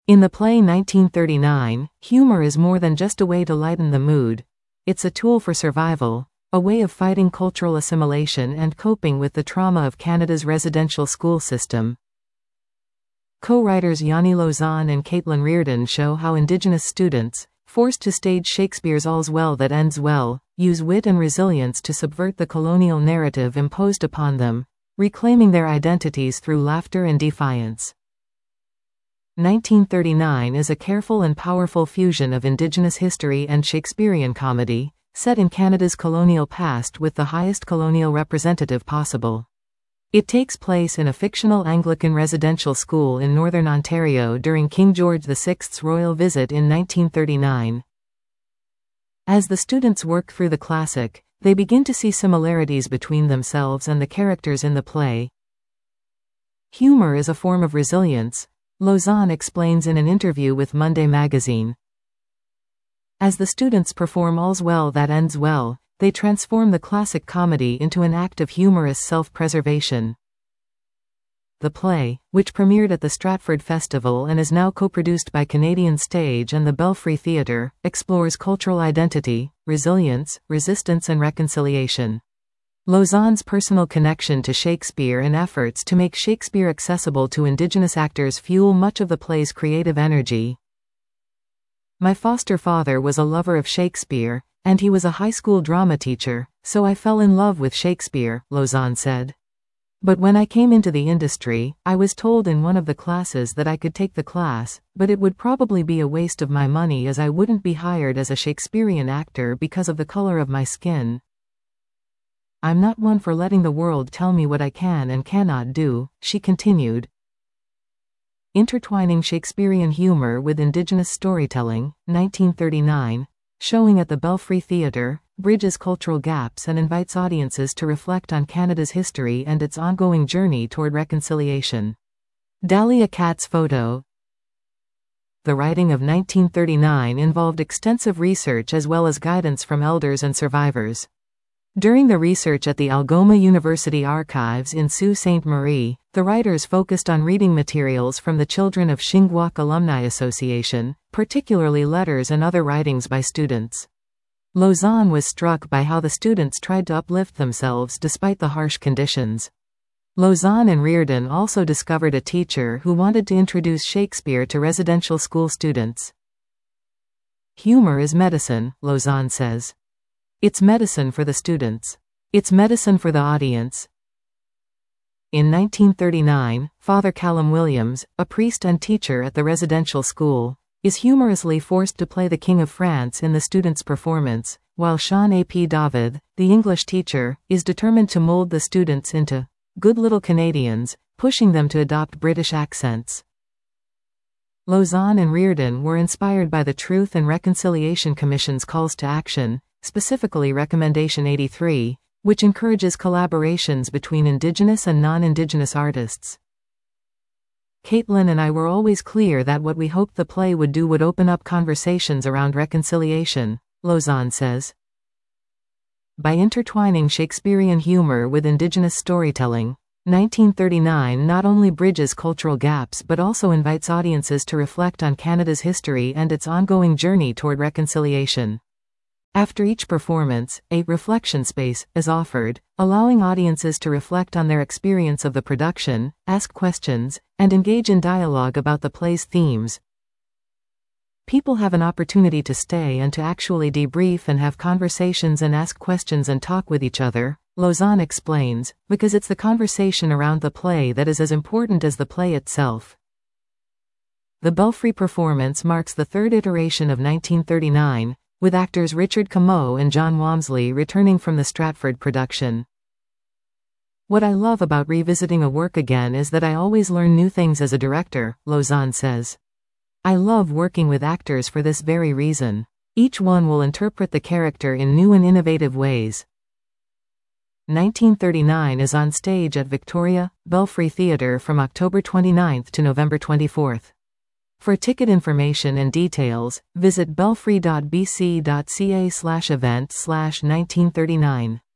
In the play 1939, humor is more than just a way to lighten the mood. It's a tool for survival, a way of fighting cultural assimilation and coping with the trauma of Canada's residential school system. Co-writers Yanni Lauzon and Caitlin Reardon show how Indigenous students, forced to stage Shakespeare's All's Well That Ends Well, use wit and resilience to subvert the colonial narrative imposed upon them, reclaiming their identities through laughter and defiance. 1939 is a careful and powerful fusion of Indigenous history and Shakespearean comedy, set in Canada's colonial past with the highest colonial representative possible. It takes place in a fictional Anglican residential school in Northern Ontario during King George VI's royal visit in 1939. As the students work through the classic, they begin to see similarities between themselves and the characters in the play. Humor is a form of resilience, Lauzon explains in an interview with Monday magazine. As the students perform All's Well That Ends Well, they transform the classic comedy into an act of humorous self-preservation. The play, which premiered at the Stratford Festival and is now co-produced by Canadian Stage and the Belfry Theatre, explores cultural identity, resilience, resistance and reconciliation. Lauzon's personal connection to Shakespeare and efforts to make Shakespeare accessible to Indigenous actors fuel much of the play's creative energy. My foster father was a lover of Shakespeare, and he was a high school drama teacher, so I fell in love with Shakespeare, Lauzon said. But when I came into the industry, I was told in one of the classes that I could take the class, but it would probably be a waste of my money as I wouldn't be hired as a Shakespearean actor because of the color of my skin. I'm not one for letting the world tell me what I can and cannot do, she continued. Intertwining Shakespearean humor with Indigenous storytelling, 1939, showing at the Belfry Theatre, bridges cultural gaps and invites audiences to reflect on Canada's history and its ongoing journey toward reconciliation. Dahlia Katz photo. The writing of 1939 involved extensive research as well as guidance from elders and survivors. During the research at the Algoma University Archives in Sault Ste. Marie, the writers focused on reading materials from the Children of Shingwauk Alumni Association, particularly letters and other writings by students. Lauzon was struck by how the students tried to uplift themselves despite the harsh conditions. Lauzon and Reardon also discovered a teacher who wanted to introduce Shakespeare to residential school students. Humor is medicine, Lauzon says. It's medicine for the students. It's medicine for the audience. In 1939, Father Callum Williams, a priest and teacher at the residential school, is humorously forced to play the King of France in the students' performance, while Sean A. P. David, the English teacher, is determined to mold the students into good little Canadians, pushing them to adopt British accents. Lauzon and Reardon were inspired by the Truth and Reconciliation Commission's calls to action, specifically Recommendation 83, which encourages collaborations between Indigenous and non-Indigenous artists. Caitlin and I were always clear that what we hoped the play would do would open up conversations around reconciliation, Lauzon says. By intertwining Shakespearean humor with Indigenous storytelling, 1939 not only bridges cultural gaps but also invites audiences to reflect on Canada's history and its ongoing journey toward reconciliation. After each performance, a reflection space is offered, allowing audiences to reflect on their experience of the production, ask questions, and engage in dialogue about the play's themes. People have an opportunity to stay and to actually debrief and have conversations and ask questions and talk with each other, Lauzon explains, because it's the conversation around the play that is as important as the play itself. The Belfry performance marks the third iteration of 1939, with actors Richard Comeau and John Walmsley returning from the Stratford production. What I love about revisiting a work again is that I always learn new things as a director, Lauzon says. I love working with actors for this very reason. Each one will interpret the character in new and innovative ways. 1939 is on stage at Victoria, Belfry Theatre from October 29 to November 24. For ticket information and details, visit belfry.bc.ca/event/1939.